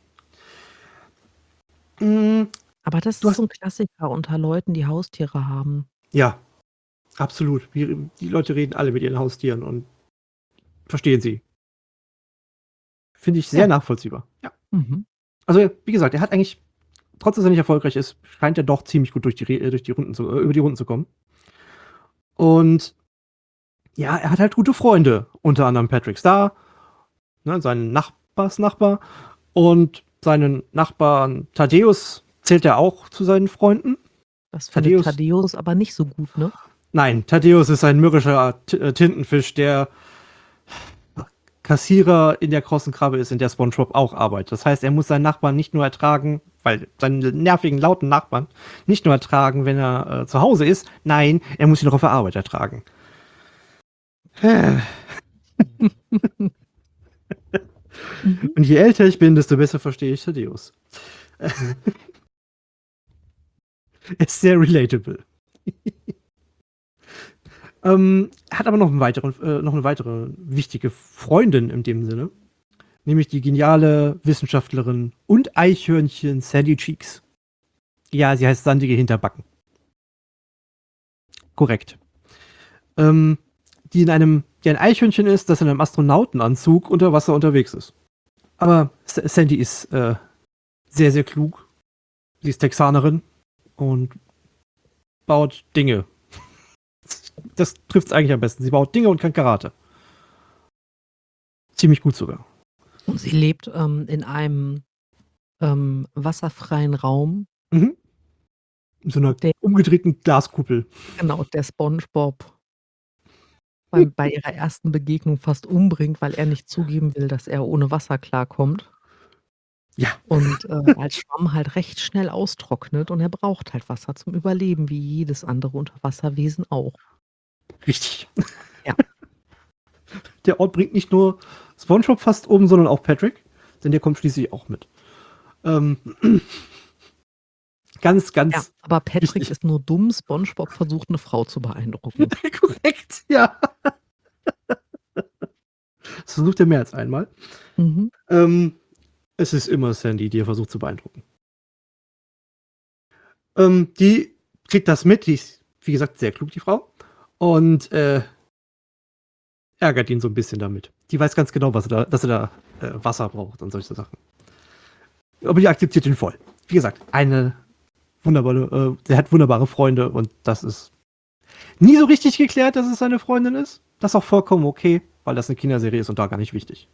Speaker 2: Mm,
Speaker 1: Aber das
Speaker 2: du
Speaker 1: ist
Speaker 2: hast
Speaker 1: so 'n Klassiker unter Leuten, die Haustiere haben.
Speaker 2: Ja, absolut. Wir, die Leute reden alle mit ihren Haustieren und verstehen sie. Finde ich sehr
Speaker 1: Ja.
Speaker 2: nachvollziehbar. Ja.
Speaker 1: Mhm.
Speaker 2: Also, wie gesagt, er hat eigentlich, trotz dass er nicht erfolgreich ist, scheint er doch ziemlich gut durch die, Re- durch die Runden zu, äh, über die Runden zu kommen. Und ja, er hat halt gute Freunde, unter anderem Patrick Star, ne, seinen Nachbarsnachbar und seinen Nachbarn Thaddeus zählt er auch zu seinen Freunden.
Speaker 1: Das findet
Speaker 2: Thaddeus,
Speaker 1: Thaddäus aber nicht so gut, ne?
Speaker 2: nein, Thaddeus ist ein mürrischer T äh, Tintenfisch, der Kassierer in der großen Krabbe ist, in der SpongeBob auch arbeitet. Das heißt, er muss seinen Nachbarn nicht nur ertragen, weil seinen nervigen, lauten Nachbarn nicht nur ertragen, wenn er äh, zu Hause ist, nein, er muss ihn auch auf der Arbeit ertragen.
Speaker 1: Mhm.
Speaker 2: Und je älter ich bin, desto besser verstehe ich Thaddeus. Er ist sehr relatable. ähm, er hat aber noch, einen weiteren, äh, noch eine weitere wichtige Freundin in dem Sinne, nämlich die geniale Wissenschaftlerin und Eichhörnchen Sandy Cheeks. Ja, sie heißt sandige Hinterbacken. Korrekt. Ähm, die in einem, die ein Eichhörnchen ist, das in einem Astronautenanzug unter Wasser unterwegs ist. Aber Sandy ist äh, sehr, sehr klug. Sie ist Texanerin und baut Dinge. Das trifft es eigentlich am besten. Sie baut Dinge und kann Karate. Ziemlich gut sogar.
Speaker 1: Und sie lebt, ähm, in einem, ähm, wasserfreien Raum,
Speaker 2: Mhm. In so einer
Speaker 1: der
Speaker 2: umgedrehten Glaskuppel.
Speaker 1: genau, der SpongeBob beim bei ihrer ersten Begegnung fast umbringt, weil er nicht zugeben will, dass er ohne Wasser klarkommt.
Speaker 2: Ja.
Speaker 1: Und, äh, als Schwamm halt recht schnell austrocknet und er braucht halt Wasser zum Überleben, wie jedes andere Unterwasserwesen auch.
Speaker 2: Richtig.
Speaker 1: Ja.
Speaker 2: Der Ort bringt nicht nur SpongeBob fast um, sondern auch Patrick, denn der kommt schließlich auch mit. Ähm, ganz,
Speaker 1: Ja,
Speaker 2: ganz
Speaker 1: aber Patrick
Speaker 2: wichtig.
Speaker 1: ist nur dumm, SpongeBob versucht 'ne Frau zu beeindrucken.
Speaker 2: Korrekt, ja. Das versucht er mehr als einmal.
Speaker 1: Mhm.
Speaker 2: Ähm, es ist immer Sandy, die er versucht zu beeindrucken. Ähm, die kriegt das mit, die ist, wie gesagt, sehr klug, die Frau. Und, äh ärgert ihn so 'n bisschen damit. Die weiß ganz genau, was er da dass er da, äh, Wasser braucht und solche Sachen. Aber die akzeptiert ihn voll. Wie gesagt, eine wunderbare äh, der hat wunderbare Freunde und das ist nie so richtig geklärt, dass es seine Freundin ist. Das ist auch vollkommen okay, weil das 'ne Kinderserie ist und da gar nicht wichtig.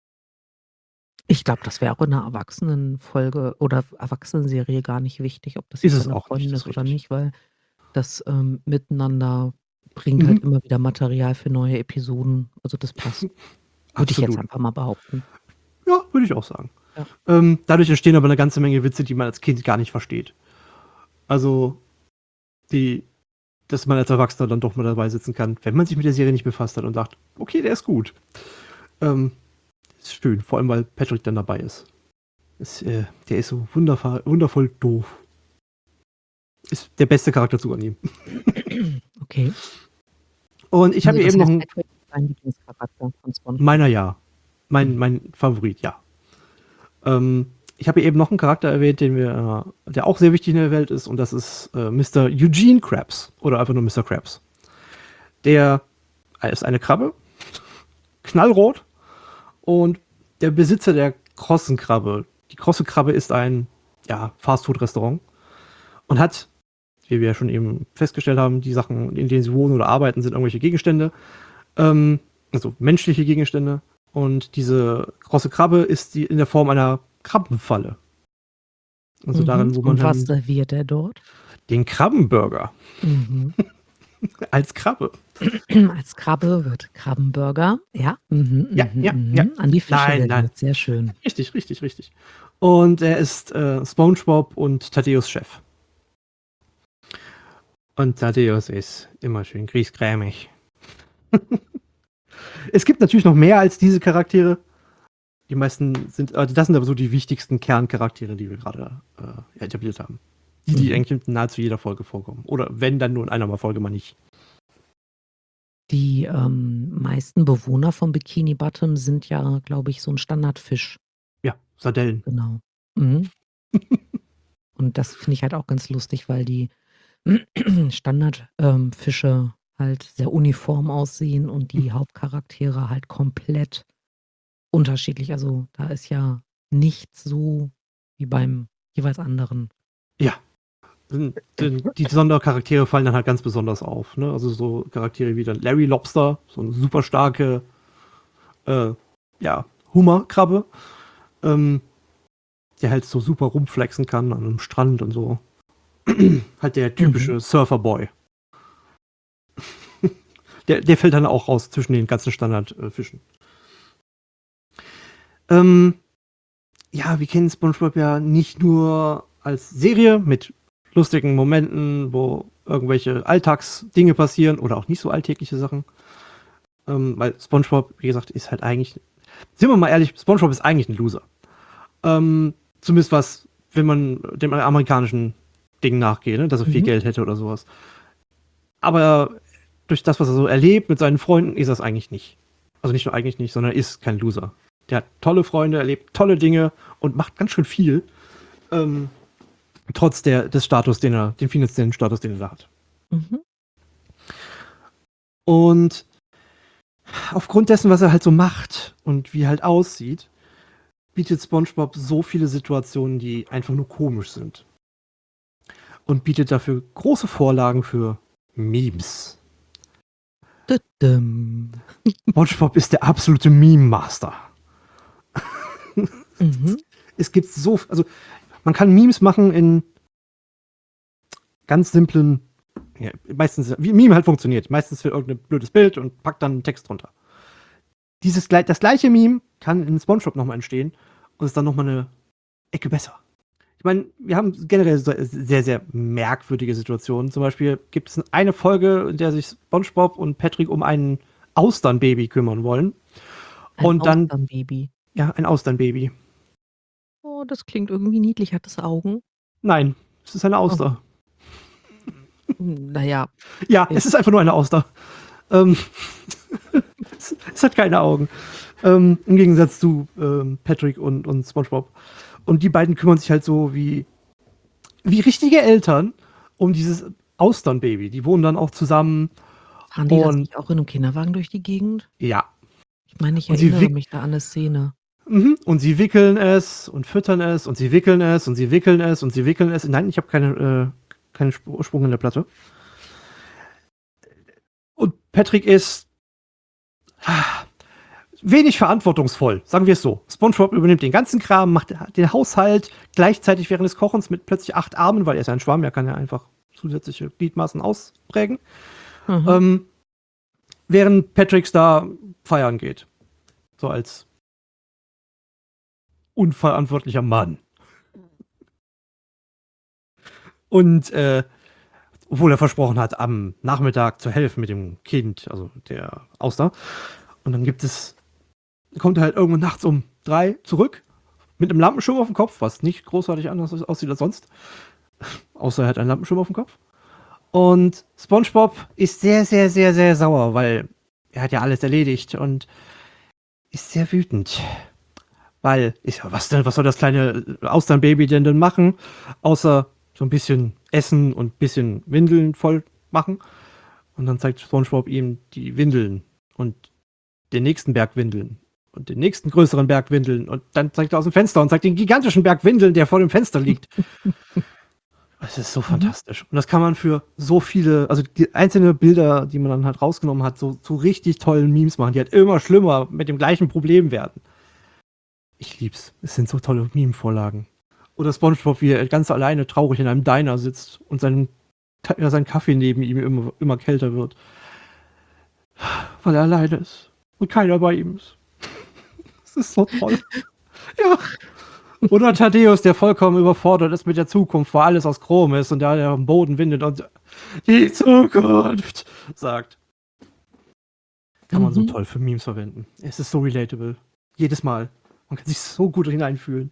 Speaker 1: Ich glaube, das wäre auch in 'ner Erwachsenenfolge oder Erwachsenenserie gar nicht wichtig, ob das
Speaker 2: Ist
Speaker 1: jetzt
Speaker 2: es
Speaker 1: seine
Speaker 2: auch nicht,
Speaker 1: Freundin
Speaker 2: das
Speaker 1: ist
Speaker 2: ist
Speaker 1: oder
Speaker 2: richtig.
Speaker 1: nicht, weil das, ähm, Miteinander bringt halt
Speaker 2: Mhm.
Speaker 1: immer wieder Material für neue Episoden. Also, das passt. Würde ich jetzt
Speaker 2: Absolut.
Speaker 1: einfach mal behaupten.
Speaker 2: Ja, würde ich auch sagen.
Speaker 1: Ja.
Speaker 2: Ähm, dadurch entstehen aber 'ne ganze Menge Witze, die man als Kind gar nicht versteht. Also, die dass man als Erwachsener dann doch mal dabei sitzen kann, wenn man sich mit der Serie nicht befasst hat und sagt: „Okay, der ist gut.“ Ähm, ist schön, vor allem, weil Patrick dann dabei ist. Ist, äh der ist so wunderva wundervoll doof. Ist der beste Charakterzug an ihm.
Speaker 1: Okay.
Speaker 2: Und ich habe
Speaker 1: Also,
Speaker 2: hier
Speaker 1: das
Speaker 2: eben noch
Speaker 1: heißt,
Speaker 2: 'n
Speaker 1: Patrick ist dein Lieblingscharakter von SpongeBob?
Speaker 2: Meiner ja. Mein
Speaker 1: Mhm.
Speaker 2: mein Favorit, ja. Ähm, ich habe hier eben noch 'n Charakter erwähnt, den wir der auch sehr wichtig in der Welt ist und das ist, äh, Mister Eugene Krabs oder einfach nur Mister Krabs. Der ist eine Krabbe, knallrot und der Besitzer der Krossenkrabbe. Die Krossenkrabbe ist ein, ja, Fast-Food-Restaurant und hat, wie wir ja schon eben festgestellt haben, die Sachen, in denen sie wohnen oder arbeiten, sind irgendwelche Gegenstände, ähm, also menschliche Gegenstände. Und diese große Krabbe ist die in der Form einer Krabbenfalle. Also
Speaker 1: Mhm.
Speaker 2: darin, wo man
Speaker 1: Und was
Speaker 2: dann
Speaker 1: serviert er dort?
Speaker 2: den Krabbenburger.
Speaker 1: Mhm.
Speaker 2: Als Krabbe.
Speaker 1: Als Krabbe wird Krabbenburger, ja, mhm,
Speaker 2: Ja,
Speaker 1: mhm,
Speaker 2: ja, ja.
Speaker 1: mhm, an die Fische
Speaker 2: Nein, nein.
Speaker 1: serviert, sehr schön.
Speaker 2: Richtig, richtig, richtig. Und er ist, äh, SpongeBob und Thaddäus Chef. Und Thaddäus ist immer schön griesgrämig. Es gibt natürlich noch mehr als diese Charaktere. Die meisten sind also das sind aber so die wichtigsten Kerncharaktere, die wir grade, äh, etabliert haben. Die, die
Speaker 1: Mhm.
Speaker 2: eigentlich in nahezu jeder Folge vorkommen. Oder wenn, dann nur in einer mal Folge mal nicht.
Speaker 1: Die, ähm, meisten Bewohner von Bikini Bottom sind ja, glaube ich, so 'n Standardfisch.
Speaker 2: Ja, Sardellen.
Speaker 1: Genau. Mhm. Und das finde ich halt auch ganz lustig, weil die Standard ähm, Fische halt sehr uniform aussehen und die Hauptcharaktere halt komplett unterschiedlich. Also, da ist ja nichts so wie beim jeweils anderen.
Speaker 2: Ja. Sind denn die Sondercharaktere fallen dann halt ganz besonders auf, ne? Also, so Charaktere wie dann Larry Lobster, so 'ne super starke, äh, ja, Hummerkrabbe, ähm, der halt so super rumflexen kann an 'nem Strand und so. Halt der
Speaker 1: Mhm.
Speaker 2: typische Surfer-Boy. Der der fällt dann auch raus zwischen den ganzen Standard äh, Fischen. Ähm, ja, wir kennen SpongeBob ja nicht nur als Serie mit lustigen Momenten, wo irgendwelche Alltagsdinge passieren oder auch nicht so alltägliche Sachen. Ähm, weil SpongeBob, wie gesagt, ist halt eigentlich sind wir mal ehrlich, SpongeBob ist eigentlich 'n Loser. Ähm, zumindest was, wenn man dem amerikanischen Ding nachgeht, ne, dass er viel
Speaker 1: Mhm.
Speaker 2: Geld hätte oder so was. Aber durch das, was er so erlebt mit seinen Freunden, ist er's eigentlich nicht. Also, nicht nur eigentlich nicht, sondern er ist kein Loser. Der hat tolle Freunde, erlebt tolle Dinge und macht ganz schön viel, ähm, trotz der des Status, den er den finanziellen Status, den er da hat.
Speaker 1: Mhm.
Speaker 2: Und aufgrund dessen, was er halt so macht und wie er halt aussieht, bietet SpongeBob so viele Situationen, die einfach nur komisch sind. Und bietet dafür große Vorlagen für Memes.
Speaker 1: Düdüm.
Speaker 2: SpongeBob ist der absolute Meme-Master.
Speaker 1: Mhm.
Speaker 2: Es gibt so v also, man kann Memes machen in ganz simplen ja, meistens wie 'n Meme halt funktioniert. Meistens für irgend 'ne blödes Bild und packt dann 'n Text drunter. Dieses glei das gleiche Meme kann in SpongeBob noch mal entstehen und ist dann noch mal 'ne Ecke besser. Ich meine, wir haben generell so sehr, sehr merkwürdige Situationen. Zum Beispiel gibt es eine Folge, in der sich SpongeBob und Patrick um ein Austernbaby kümmern wollen.
Speaker 1: Ein
Speaker 2: Und dann,
Speaker 1: Austernbaby.
Speaker 2: ja, ein Austernbaby.
Speaker 1: Oh, das klingt irgendwie niedlich. Hat es Augen?
Speaker 2: Nein, es ist eine Auster.
Speaker 1: Hm, naja,
Speaker 2: Ja,
Speaker 1: Ja.
Speaker 2: es ist einfach nur eine Auster. Ähm, es, es hat keine Augen. Ähm, Im Gegensatz zu ähm, Patrick und, und SpongeBob. Und die beiden kümmern sich halt so wie, wie richtige Eltern um dieses Austernbaby. Die wohnen dann auch zusammen.
Speaker 1: fahren die das
Speaker 2: Und
Speaker 1: nicht auch in einem Kinderwagen durch die Gegend?
Speaker 2: ja.
Speaker 1: Ich meine, ich
Speaker 2: Und sie
Speaker 1: erinnere
Speaker 2: wick-
Speaker 1: mich da an eine Szene.
Speaker 2: Mhm. Und sie wickeln es und füttern es und sie wickeln es und sie wickeln es und sie wickeln es. Nein, ich habe keine, äh, keinen Sp- Sprung in der Platte. Und Patrick ist ah, wenig verantwortungsvoll, sagen wir es so. SpongeBob übernimmt den ganzen Kram, macht den Haushalt gleichzeitig während des Kochens mit plötzlich acht Armen, weil er ist ein Schwamm, er kann ja einfach zusätzliche Gliedmaßen ausprägen.
Speaker 1: Mhm.
Speaker 2: Ähm, während Patricks da feiern geht. So als unverantwortlicher Mann. Und äh, obwohl er versprochen hat, am Nachmittag zu helfen mit dem Kind, also der Auster. Und dann gibt es, kommt er halt irgendwann nachts um drei zurück mit einem Lampenschirm auf dem Kopf, was nicht großartig anders aussieht als sonst. Außer er hat einen Lampenschirm auf dem Kopf. Und SpongeBob ist sehr, sehr, sehr, sehr sauer, weil er hat ja alles erledigt und ist sehr wütend. Weil, ich, was denn, was soll das kleine Austernbaby denn denn machen? Außer so ein bisschen essen und ein bisschen Windeln voll machen. Und dann zeigt SpongeBob ihm die Windeln und den nächsten Berg Windeln und den nächsten größeren Berg Windeln. Und dann zeigt er aus dem Fenster und zeigt den gigantischen Berg Windeln, der vor dem Fenster liegt. Es ist so
Speaker 1: Mhm.
Speaker 2: fantastisch. Und das kann man für so viele, also die einzelnen Bilder, die man dann halt rausgenommen hat, so zu richtig tollen Memes machen, die halt immer schlimmer mit dem gleichen Problem werden. Ich lieb's. Es sind so tolle Meme-Vorlagen. Oder SpongeBob, wie er ganz alleine traurig in einem Diner sitzt und sein, ja, sein Kaffee neben ihm immer, immer kälter wird. Weil er alleine ist. Und keiner bei ihm ist. Das ist so toll. Ja. Oder Thaddeus, der vollkommen überfordert ist mit der Zukunft, wo alles aus Chrom ist und der, der am Boden windet und die Zukunft sagt. Kann man so
Speaker 1: Mhm.
Speaker 2: toll für Memes verwenden. Es ist so relatable. Jedes Mal. Man kann sich so gut hineinfühlen.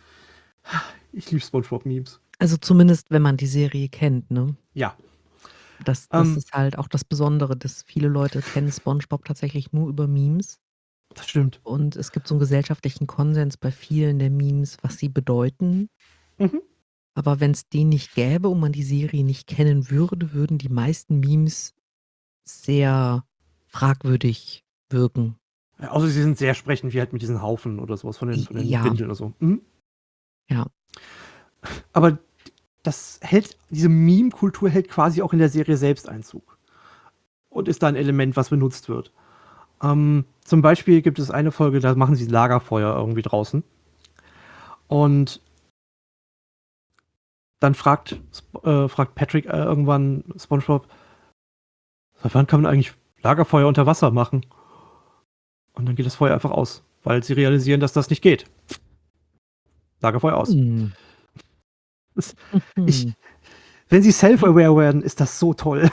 Speaker 2: Ich liebe SpongeBob-Memes.
Speaker 1: Also zumindest, wenn man die Serie kennt, ne?
Speaker 2: Ja.
Speaker 1: Das, das
Speaker 2: Ähm,
Speaker 1: ist halt auch das Besondere, dass viele Leute kennen SpongeBob tatsächlich nur über Memes.
Speaker 2: das stimmt.
Speaker 1: Und es gibt so einen gesellschaftlichen Konsens bei vielen der Memes, was sie bedeuten.
Speaker 2: Mhm.
Speaker 1: Aber wenn es den nicht gäbe und man die Serie nicht kennen würde, würden die meisten Memes sehr fragwürdig wirken.
Speaker 2: Ja, außer sie sind sehr sprechend, wie halt mit diesen Haufen oder sowas von den, von den
Speaker 1: Ja.
Speaker 2: Windeln oder so. Mhm.
Speaker 1: Ja.
Speaker 2: Aber das hält, diese Meme-Kultur hält quasi auch in der Serie selbst Einzug. Und ist da ein Element, was benutzt wird. Ähm, zum Beispiel gibt es eine Folge, da machen sie Lagerfeuer irgendwie draußen. Und dann fragt, äh, fragt Patrick äh, irgendwann SpongeBob, seit wann kann man eigentlich Lagerfeuer unter Wasser machen? Und dann geht das Feuer einfach aus, weil sie realisieren, dass das nicht geht. Lagerfeuer aus.
Speaker 1: Hm.
Speaker 2: Das,
Speaker 1: Mhm.
Speaker 2: ich, wenn sie self-aware werden, ist das so toll.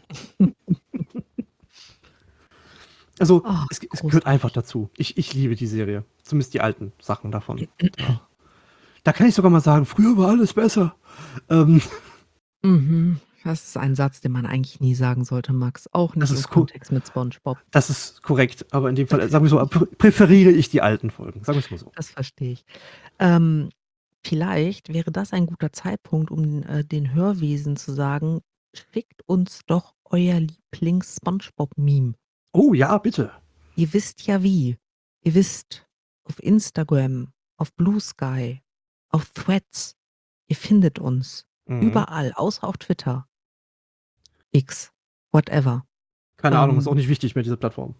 Speaker 2: Also,
Speaker 1: Ach,
Speaker 2: es, es
Speaker 1: großartig.
Speaker 2: gehört einfach dazu. Ich, ich liebe die Serie. Zumindest die alten Sachen davon. Ja. Da kann ich sogar mal sagen, früher war alles besser. Ähm,
Speaker 1: Mhm. Das ist ein Satz, den man eigentlich nie sagen sollte, Max. Auch
Speaker 2: Das
Speaker 1: nicht im
Speaker 2: ist cool.
Speaker 1: Kontext mit SpongeBob.
Speaker 2: das ist korrekt, aber in dem Fall, sagen wir so, prä- präferiere ich die alten Folgen. Sagen wir es mal so.
Speaker 1: Das verstehe ich. Ähm, vielleicht wäre das ein guter Zeitpunkt, um äh, den Hörwesen zu sagen, schickt uns doch euer Lieblings-SpongeBob-Meme.
Speaker 2: Oh ja, bitte.
Speaker 1: Ihr wisst ja wie. Ihr wisst, auf Instagram, auf Blue Sky, auf Threads. Ihr findet uns
Speaker 2: Mhm.
Speaker 1: überall, außer auf Twitter. X, whatever.
Speaker 2: Keine
Speaker 1: Ähm,
Speaker 2: Ahnung, ist auch nicht wichtig mehr, diese Plattform.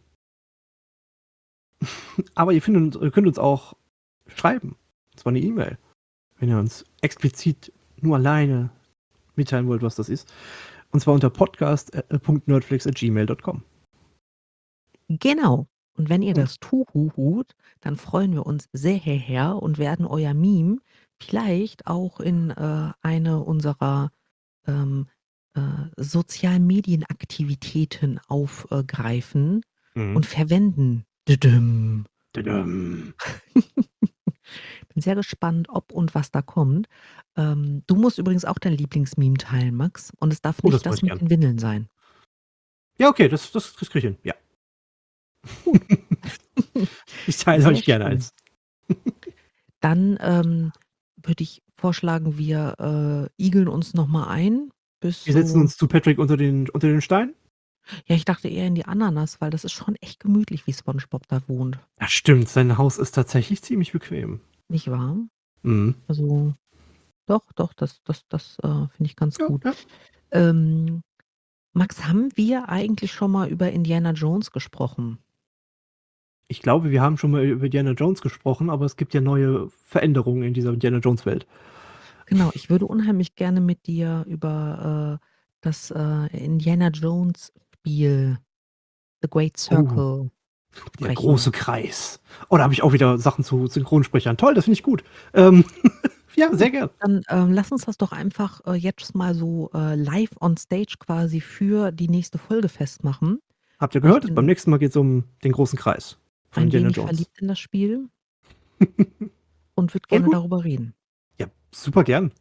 Speaker 2: Aber ihr, findet, uns- ihr könnt uns auch schreiben. Und zwar eine E-Mail. Wenn ihr uns explizit nur alleine mitteilen wollt, was das ist. Und zwar unter podcast punkt nerdflix at gmail punkt com.
Speaker 1: Genau. Und wenn ihr
Speaker 2: Hm.
Speaker 1: das tuhuhut, dann freuen wir uns sehr her und werden euer Meme vielleicht auch in, äh, eine unserer, ähm, äh, Sozialmedienaktivitäten aufgreifen
Speaker 2: Mhm.
Speaker 1: und verwenden. Düdüm.
Speaker 2: Tadam.
Speaker 1: Bin sehr gespannt, ob und was da kommt. Ähm, du musst übrigens auch dein Lieblingsmeme teilen, Max, und es darf
Speaker 2: Oh, das
Speaker 1: nicht
Speaker 2: mache
Speaker 1: das
Speaker 2: ich
Speaker 1: mit
Speaker 2: gern.
Speaker 1: den Windeln sein.
Speaker 2: Ja, okay, das das das kriege ich hin, ja.
Speaker 1: Gut.
Speaker 2: Ich teile
Speaker 1: Sehr
Speaker 2: euch gerne
Speaker 1: schön.
Speaker 2: eins.
Speaker 1: Dann, ähm, würde ich vorschlagen, wir, äh, igeln uns noch mal ein bis
Speaker 2: Wir setzen
Speaker 1: so
Speaker 2: uns zu Patrick unter den unter den Stein?
Speaker 1: Ja, ich dachte eher in die Ananas, weil das ist schon echt gemütlich, wie SpongeBob da wohnt.
Speaker 2: Ja, stimmt, sein Haus ist tatsächlich ziemlich bequem.
Speaker 1: Nicht wahr?
Speaker 2: Mhm.
Speaker 1: Also, doch, doch, das das das, äh, finde ich ganz
Speaker 2: Ja,
Speaker 1: gut.
Speaker 2: ja.
Speaker 1: Ähm, Max, haben wir eigentlich schon mal über Indiana Jones gesprochen?
Speaker 2: Ich glaube, wir haben schon mal über Indiana Jones gesprochen, aber es gibt ja neue Veränderungen in dieser Indiana Jones Welt.
Speaker 1: Genau, ich würde unheimlich gerne mit dir über, äh, das, äh, Indiana Jones Spiel The Great
Speaker 2: Oh,
Speaker 1: Circle
Speaker 2: der
Speaker 1: sprechen.
Speaker 2: große Kreis. Oh, da habe ich auch wieder Sachen zu Synchronsprechern. Toll, das finde ich gut. Ähm, ja, sehr
Speaker 1: Gut,
Speaker 2: gern.
Speaker 1: dann, ähm, lass uns das doch einfach, äh, jetzt mal so, äh, live on stage quasi für die nächste Folge festmachen.
Speaker 2: Habt ihr
Speaker 1: Ich
Speaker 2: gehört? Beim
Speaker 1: bin
Speaker 2: nächsten Mal geht's um den großen Kreis von
Speaker 1: ein
Speaker 2: Indiana
Speaker 1: wenig
Speaker 2: Jones.
Speaker 1: verliebt in das Spiel und würde
Speaker 2: Voll
Speaker 1: gerne
Speaker 2: gut.
Speaker 1: darüber reden.
Speaker 2: Ja, super gern.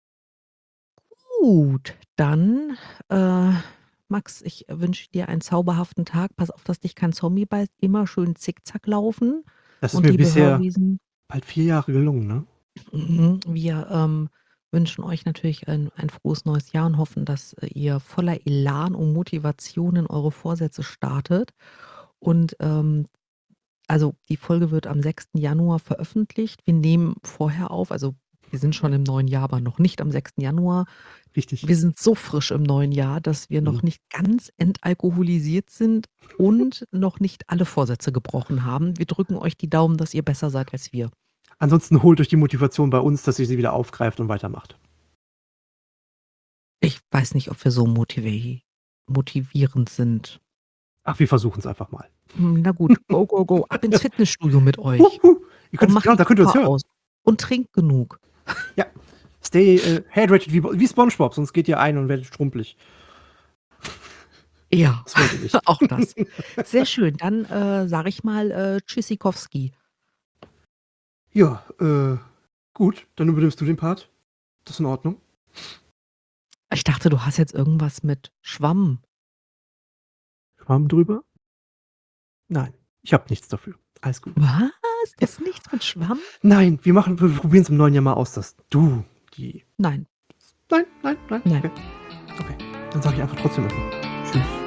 Speaker 1: Gut, dann, äh, Max, ich wünsche dir einen zauberhaften Tag. Pass auf, dass dich kein Zombie beißt. Immer schön zickzack laufen.
Speaker 2: Das ist
Speaker 1: Und
Speaker 2: mir
Speaker 1: liebe
Speaker 2: bisher
Speaker 1: Hörwesen,
Speaker 2: bald vier Jahre gelungen, ne?
Speaker 1: mhm, wir, ähm, wünschen euch natürlich ein ein frohes neues Jahr und hoffen, dass äh, ihr voller Elan und Motivation in eure Vorsätze startet. Und, ähm, also, die Folge wird am sechsten Januar veröffentlicht. Wir nehmen vorher auf, also, wir sind schon im neuen Jahr, aber noch nicht am sechsten Januar.
Speaker 2: Richtig.
Speaker 1: Wir sind so frisch im neuen Jahr, dass wir
Speaker 2: Mhm.
Speaker 1: noch nicht ganz entalkoholisiert sind und noch nicht alle Vorsätze gebrochen haben. Wir drücken euch die Daumen, dass ihr besser seid als wir.
Speaker 2: Ansonsten holt euch die Motivation bei uns, dass ihr sie wieder aufgreift und weitermacht.
Speaker 1: Ich weiß nicht, ob wir so motivi motivierend sind.
Speaker 2: Ach, wir versuchen's einfach mal.
Speaker 1: Hm, na gut, go, go, go, ab ins Fitnessstudio mit euch
Speaker 2: Huhu. Ihr
Speaker 1: und
Speaker 2: könnt es
Speaker 1: macht
Speaker 2: genau,
Speaker 1: die
Speaker 2: da könnt ihr uns
Speaker 1: Kupfer
Speaker 2: hören.
Speaker 1: aus und trinkt genug.
Speaker 2: Ja. Stay, äh, hydrated wie wie SpongeBob, sonst geht ihr ein und werdet schrumpelig.
Speaker 1: Ja,
Speaker 2: Das wollt ihr nicht.
Speaker 1: auch das. Sehr schön, dann, äh, sage ich mal, äh, Tschüssikowski.
Speaker 2: Ja, äh, gut, dann übernimmst du den Part. Das ist in Ordnung.
Speaker 1: Ich dachte, du hast jetzt irgendwas mit Schwamm.
Speaker 2: Schwamm drüber? Nein, ich habe nichts dafür. Alles gut.
Speaker 1: Was? Du
Speaker 2: Ja.
Speaker 1: hast nichts mit Schwamm?
Speaker 2: Nein, wir machen wir probieren's im neuen Jahr mal aus, dass du die
Speaker 1: Nein.
Speaker 2: nein, nein, nein,
Speaker 1: Nein.
Speaker 2: okay. Okay, dann sage ich einfach trotzdem erst mal tschüss.